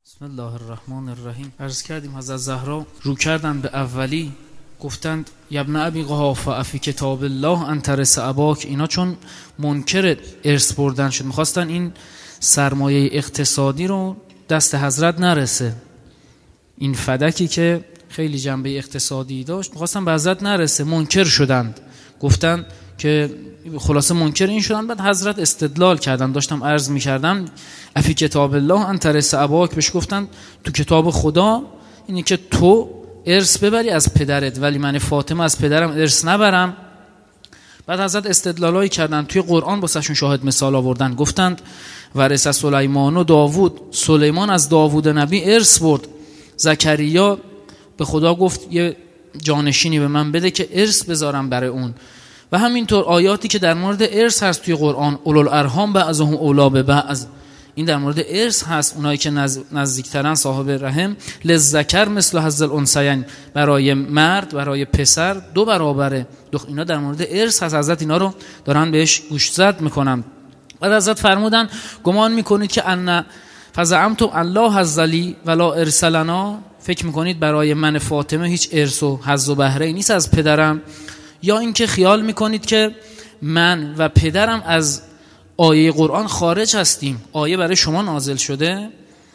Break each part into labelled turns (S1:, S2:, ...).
S1: بسم الله الرحمن الرحیم. عرض کردیم حضرت زهرا رو کردن به اولی، گفتند ابن ابی قحافه افی کتاب الله ان ترث اباک. اینا چون منکر ارث بردن شد، میخواستن این سرمایه اقتصادی رو دست حضرت نرسه. این فدکی که خیلی جنبه اقتصادی داشت میخواستن به حضرت نرسه، منکر شدند. گفتند که خلاصه منکر این شدن. بعد حضرت استدلال کردن، داشتم عرض میکردم افی کتاب الله ان ترث اباک، بهش گفتن تو کتاب خدا اینی که تو ارث ببری از پدرت، ولی من فاطمه از پدرم ارث نبرم. بعد حضرت استدلالایی کردن، توی قرآن واسهشون شاهد مثال آوردن، گفتند ورث سلیمان و داوود، سلیمان از داوود نبی ارث برد. زکریا به خدا گفت یه جانشینی به من بده که ارث بذارم برای اون. و همینطور آیاتی که در مورد ارث هست توی قرآن، اولوالارحام بعضهم اولی ببعض، این در مورد ارث هست. اونایی که نزدیکترن صاحب رحم، للذکر مثل حظ الانثیین، برای مرد برای پسر 2 برابره. اینا در مورد ارث هست. حضرت اینا رو دارن بهش گوشزد میکنن. بعد حضرت فرمودن گمان میکنید که ان فزعمتم الله حظ لی ولا ارث لنا، فکر میکنید برای من فاطمه هیچ ارث و حظ و بهره نیست از پدرم، یا اینکه خیال میکنید که من و پدرم از آیه قرآن خارج هستیم، آیه برای شما نازل شده.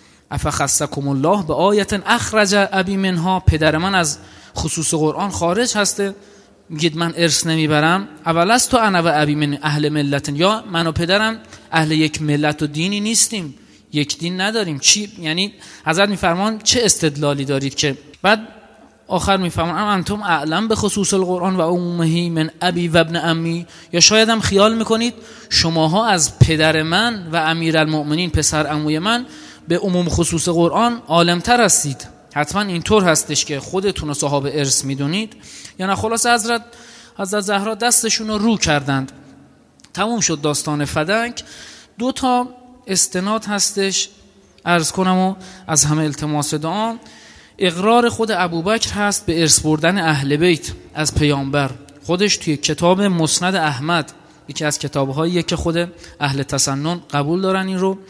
S1: افخصکم الله به آیت اخرج ابی منها، پدر من از خصوص قرآن خارج هسته، میگید من ارث نمیبرم. اولست انا و ابی من اهل ملت، یا من و پدرم اهل یک ملت و دینی نیستیم، یک دین نداریم. چی یعنی؟ حضرت میفرمان چه استدلالی دارید که؟ بعد آخر میفهمن انتم اعلم به خصوص القرآن و عمومه من ابی و ابن امی، یا شاید هم خیال میکنید شماها از پدر من و امیرالمؤمنین پسر عموی من به عموم خصوص قرآن عالمتر هستید. حتما اینطور هستش که خودتون رو صاحب ارث میدونید یا نه. خلاص حضرت زهرا دستشون رو رو کردند. تموم شد داستان فدک. 2 تا استناد هستش عرض کنم و از همه التماس دعا. اقرار خود ابوبکر هست به ارث بردن اهل بیت از پیامبر، خودش توی کتاب مسند احمد، یکی از کتاب‌هایی که خود اهل تسنن قبول دارن این رو.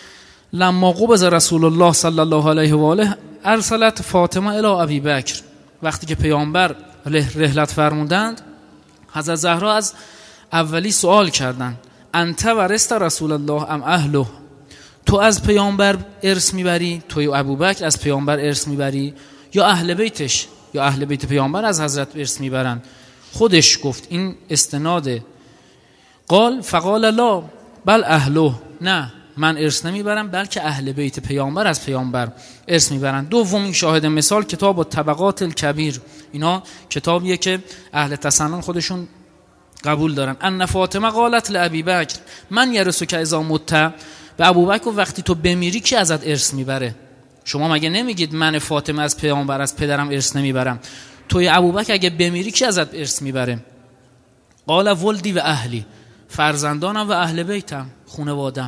S1: لما قبض رسول الله صلی الله علیه و آله ارسلت فاطمه الی ابی بکر، وقتی که پیامبر رحلت فرمودند حضرت زهرا از اولی سوال کردند انت ورثت رسول الله ام اهله، تو از پیامبر ارث میبری، توی ابوبکر از پیامبر ارث میبری، یا اهل بیتش، یا اهل بیت پیامبر از حضرت ارث میبرن؟ خودش گفت این استناده. قال فقال لا بل اهله، نه من ارث نمیبرم بلکه اهل بیت پیامبر از پیامبر ارث میبرن. دومین شاهد مثال کتاب الطبقات الکبیر، اینا کتابیه که اهل تسنن خودشون قبول دارن. ان فاطمه قالت لابی بکر من یرثک اذا مت، به ابوبکر وقتی تو بمیری کی ازت ارث میبره؟ شما مگه نمیگید من فاطمه از پیامبر از پدرم ارث نمیبرم؟ توی ابوبکر اگه بمیری کی ازت ارث میبره؟ قال ولدی و اهلی، فرزندانم و اهل بیتم، خانوادم.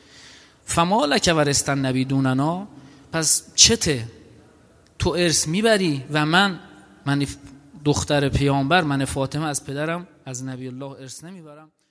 S1: فما لک ورثت النبی دوننا، پس چته تو ارث میبری و من دختر پیامبر، من فاطمه از پدرم از نبی الله ارث نمیبرم؟